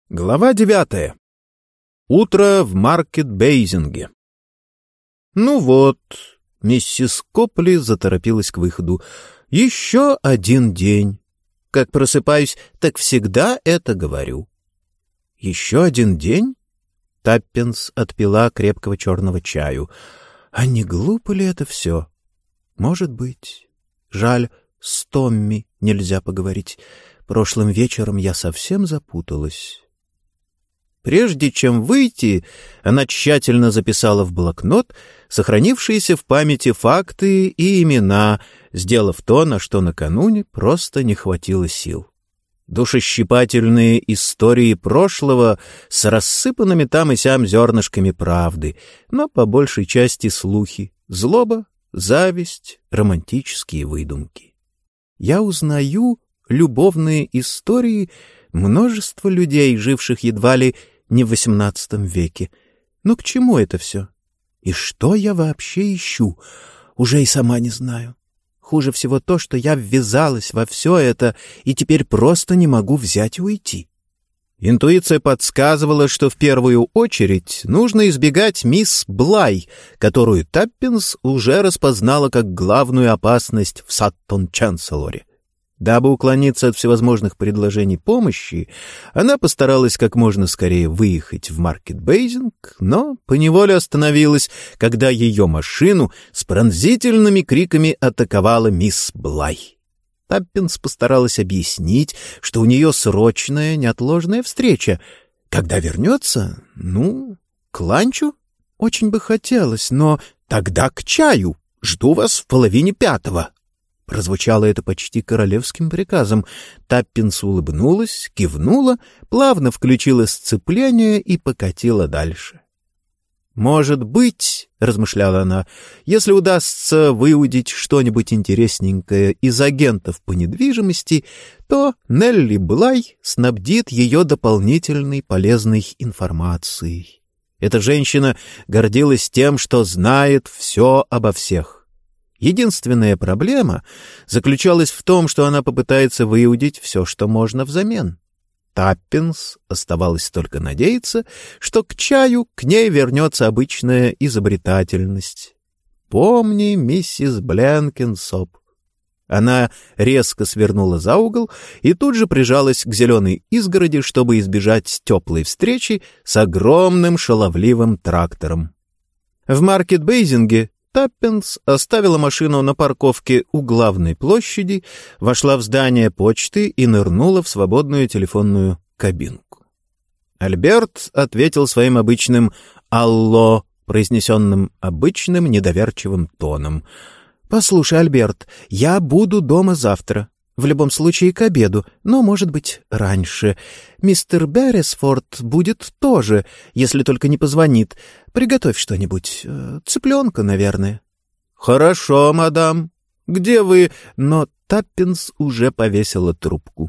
Глава 9. Утро в Маркет-Бейзинге. Ну вот, миссис Копли заторопилась к выходу. Еще один день. Как просыпаюсь, так всегда это говорю. Еще один день? Таппинс отпила крепкого черного чаю. А не глупо ли это все? Может быть. Жаль, с Томми нельзя поговорить. Прошлым вечером я совсем запуталась. Прежде чем выйти, она тщательно записала в блокнот сохранившиеся в памяти факты и имена, сделав то, на что накануне просто не хватило сил. Душещипательные истории прошлого с рассыпанными там и сям зернышками правды, но по большей части слухи, злоба, зависть, романтические выдумки. Я узнаю любовные истории множества людей, живших едва ли не в XVIII веке. Но к чему это все? И что я вообще ищу? Уже и сама не знаю. Хуже всего то, что я ввязалась во все это и теперь просто не могу взять и уйти. Интуиция подсказывала, что в первую очередь нужно избегать мисс Блай, которую Таппинс уже распознала как главную опасность в Саттон-Чанселоре. Дабы уклониться от всевозможных предложений помощи, она постаралась как можно скорее выехать в Маркет-Бейзинг, но поневоле остановилась, когда ее машину с пронзительными криками атаковала мисс Блай. Таппинс постаралась объяснить, что у нее срочная, неотложная встреча. Когда вернется? К ланчу? Очень бы хотелось, но тогда к чаю. Жду вас в 4:30. Прозвучало это почти королевским приказом. Таппинс улыбнулась, кивнула, плавно включила сцепление и покатила дальше. «Может быть, — размышляла она, — если удастся выудить что-нибудь интересненькое из агентов по недвижимости, то Нелли Блай снабдит ее дополнительной полезной информацией. Эта женщина гордилась тем, что знает все обо всех. Единственная проблема заключалась в том, что она попытается выудить все, что можно взамен. Таппинс оставалось только надеяться, что к чаю к ней вернется обычная изобретательность. «Помни, миссис Бленкинсоп». Она резко свернула за угол и тут же прижалась к зеленой изгороди, чтобы избежать теплой встречи с огромным шаловливым трактором. В Маркет-Бейзинге Таппинс оставила машину на парковке у главной площади, вошла в здание почты и нырнула в свободную телефонную кабинку. Альберт ответил своим обычным «Алло», произнесенным обычным недоверчивым тоном. «Послушай, Альберт, я буду дома завтра. В любом случае к обеду, но, может быть, раньше. Мистер Берресфорд будет тоже, если только не позвонит. Приготовь что-нибудь. Цыпленка, наверное». «Хорошо, мадам. Где вы?» Но Таппинс уже повесила трубку.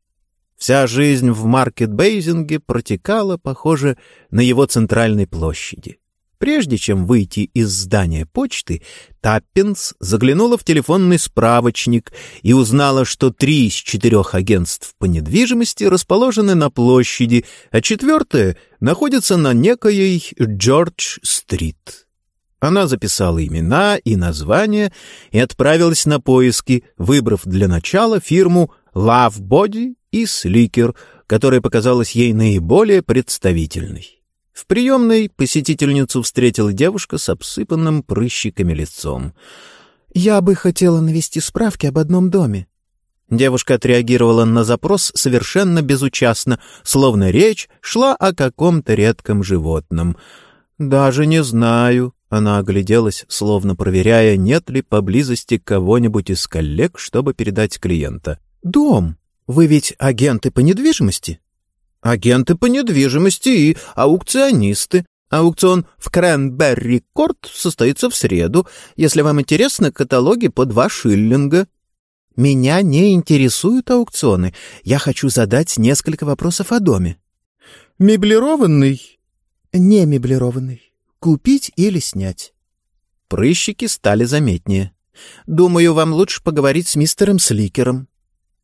Вся жизнь в Маркет-Бейзинге протекала, похоже, на его центральной площади. Прежде чем выйти из здания почты, Таппинс заглянула в телефонный справочник и узнала, что 3 из 4 агентств по недвижимости расположены на площади, а 4-е находится на некоей Джордж-стрит. Она записала имена и названия и отправилась на поиски, выбрав для начала фирму Love Body и Slicker, которая показалась ей наиболее представительной. В приемной посетительницу встретила девушка с обсыпанным прыщиками лицом. «Я бы хотела навести справки об одном доме». Девушка отреагировала на запрос совершенно безучастно, словно речь шла о каком-то редком животном. «Даже не знаю». Она огляделась, словно проверяя, нет ли поблизости кого-нибудь из коллег, чтобы передать клиента. «Дом? Вы ведь агенты по недвижимости?» «Агенты по недвижимости и аукционисты. Аукцион в Кренберри-Корт состоится в среду. Если вам интересно, каталоги по 2 шиллинга». «Меня не интересуют аукционы. Я хочу задать несколько вопросов о доме». «Меблированный?» «Не меблированный. Купить или снять?» Прыщики стали заметнее. «Думаю, вам лучше поговорить с мистером Сликером».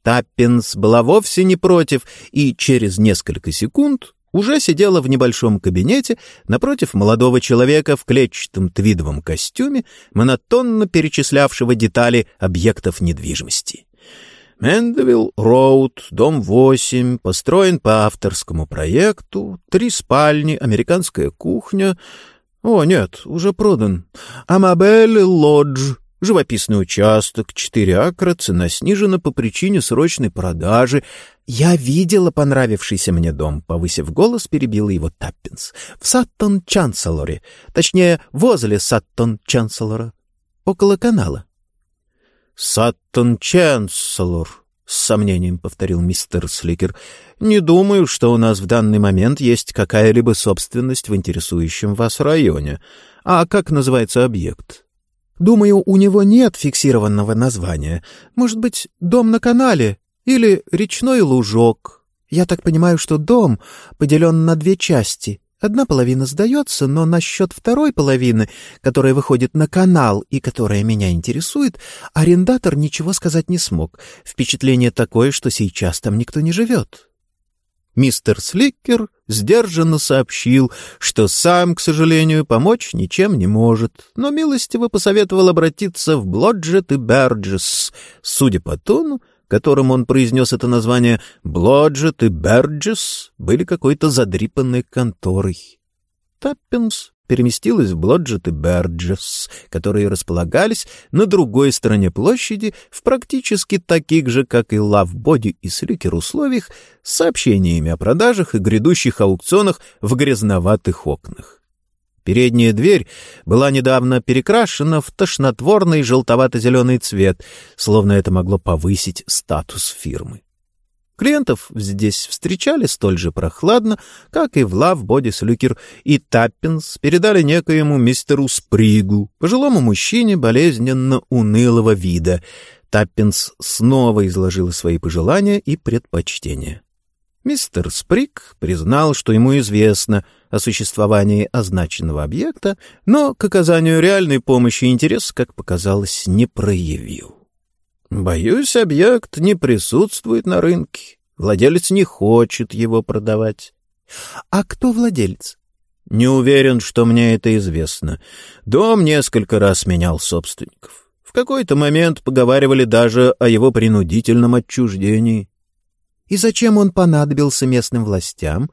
Таппинс была вовсе не против и через несколько секунд уже сидела в небольшом кабинете напротив молодого человека в клетчатом твидовом костюме, монотонно перечислявшего детали объектов недвижимости. Мендевилл Роуд, дом 8, построен по авторскому проекту, 3 спальни, американская кухня. О, нет, уже продан. Амабель Лодж, живописный участок, 4 акра, цена снижена по причине срочной продажи. «Я видела понравившийся мне дом», — повысив голос, перебила его Таппинс. «В Саттон-Чанселоре, точнее, возле Саттон-Чанселора, около канала». «Саттон-Чанселор», — с сомнением повторил мистер Сликер. «Не думаю, что у нас в данный момент есть какая-либо собственность в интересующем вас районе. А как называется объект?» «Думаю, у него нет фиксированного названия. Может быть, дом на канале или речной лужок. Я так понимаю, что дом поделен на 2 части. Одна половина сдается, но насчет второй половины, которая выходит на канал и которая меня интересует, арендатор ничего сказать не смог. Впечатление такое, что сейчас там никто не живет». Мистер Сликер сдержанно сообщил, что сам, к сожалению, помочь ничем не может, но милостиво посоветовал обратиться в Блоджет и Берджес. Судя по тону, которым он произнес это название, Блоджет и Берджес были какой-то задрипанной конторой. Таппинс переместилась в Блоджет и Берджес, которые располагались на другой стороне площади в практически таких же, как и Лавбоди и Сликер условиях, с сообщениями о продажах и грядущих аукционах в грязноватых окнах. Передняя дверь была недавно перекрашена в тошнотворный желтовато-зеленый цвет, словно это могло повысить статус фирмы. Клиентов здесь встречали столь же прохладно, как и в Лавбоди Сликер, и Таппинс передали некоему мистеру Спригу, пожилому мужчине болезненно унылого вида. Таппинс снова изложила свои пожелания и предпочтения. Мистер Сприг признал, что ему известно о существовании означенного объекта, но к оказанию реальной помощи интерес, как показалось, не проявил. «Боюсь, объект не присутствует на рынке. Владелец не хочет его продавать». «А кто владелец?» «Не уверен, что мне это известно. Дом несколько раз менял собственников. В какой-то момент поговаривали даже о его принудительном отчуждении». «И зачем он понадобился местным властям?»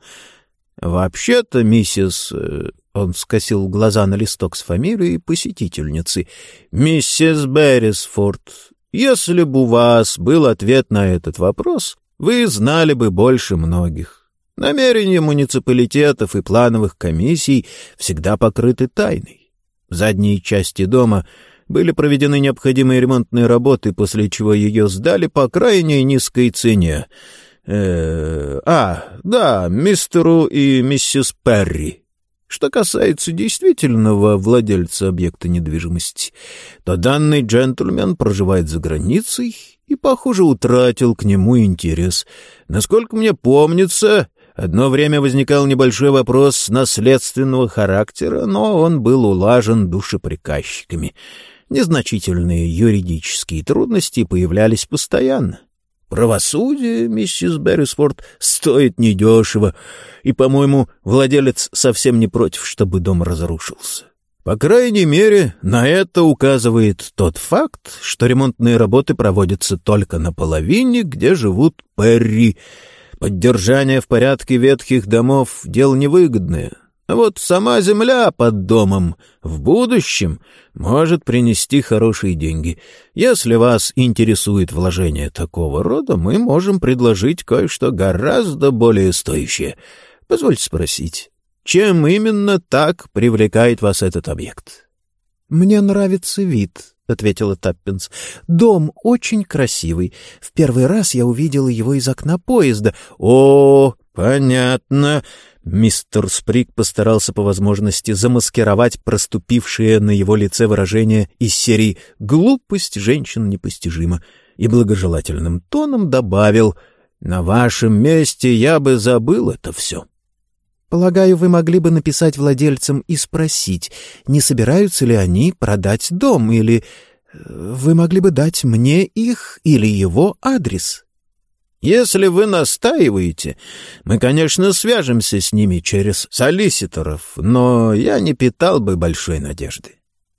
«Вообще-то, миссис...» Он скосил глаза на листок с фамилией посетительницы. «Миссис Беррисфорд. Если бы у вас был ответ на этот вопрос, вы знали бы больше многих. Намерения муниципалитетов и плановых комиссий всегда покрыты тайной. В задней части дома были проведены необходимые ремонтные работы, после чего ее сдали по крайне низкой цене. Да, мистеру и миссис Перри. Что касается действительного владельца объекта недвижимости, то данный джентльмен проживает за границей и, похоже, утратил к нему интерес. Насколько мне помнится, одно время возникал небольшой вопрос наследственного характера, но он был улажен душеприказчиками. Незначительные юридические трудности появлялись постоянно. Правосудие, миссис Беррисфорд, стоит недешево, и, по-моему, владелец совсем не против, чтобы дом разрушился. По крайней мере, на это указывает тот факт, что ремонтные работы проводятся только на половине, где живут Перри. Поддержание в порядке ветхих домов — дело невыгодное. А вот сама земля под домом в будущем может принести хорошие деньги. Если вас интересует вложение такого рода, мы можем предложить кое-что гораздо более стоящее. Позвольте спросить, чем именно так привлекает вас этот объект? — Мне нравится вид, — ответила Таппинс. — Дом очень красивый. В первый раз я увидела его из окна поезда. — О, понятно. Мистер Сприг постарался по возможности замаскировать проступившее на его лице выражение из серии «Глупость женщин непостижима» и благожелательным тоном добавил: «На вашем месте я бы забыл это все». «Полагаю, вы могли бы написать владельцам и спросить, не собираются ли они продать дом, или вы могли бы дать мне их или его адрес». Если вы настаиваете, мы, конечно, свяжемся с ними через солиситоров, но я не питал бы большой надежды.